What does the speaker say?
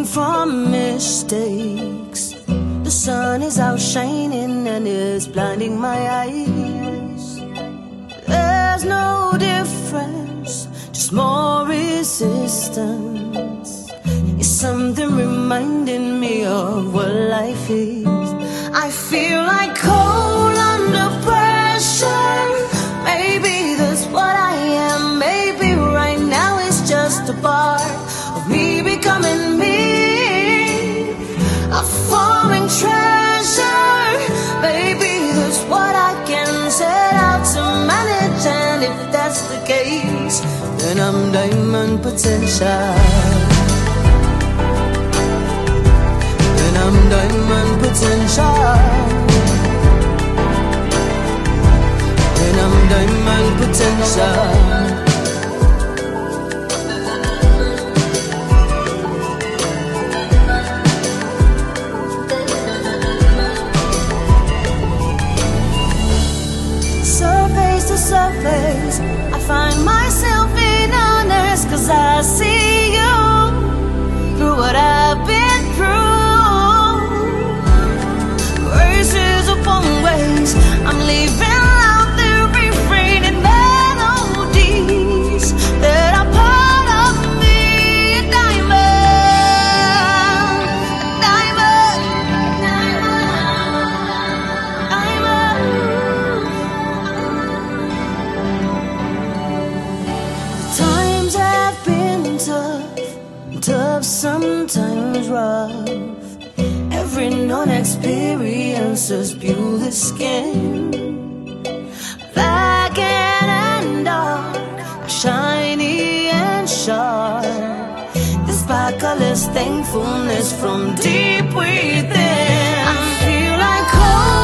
from mistakes. The sun is out shining and it's blinding my eyes. There's no difference, just more resistance. It's something reminding me of what life is. I feel like coal under pressure. Maybe that's what I am. Maybe right now it's just a part of me becoming me, a falling treasure. Maybe that's what I can set out to manage. And if that's the case, then I'm diamond potential. Then I'm diamond potential. Then I'm diamond potential. Surface, I find myself in honest, 'cause I see you through what I've been through. Graces upon grace, I'm leaving out the refrain melodies that are part of me. A diamond, a diamond, diamond. Times have been tough, sometimes rough. Every non-experience has built the skin. Black and dark, shiny and sharp. The sparkle is thankfulness from deep within. I feel like home.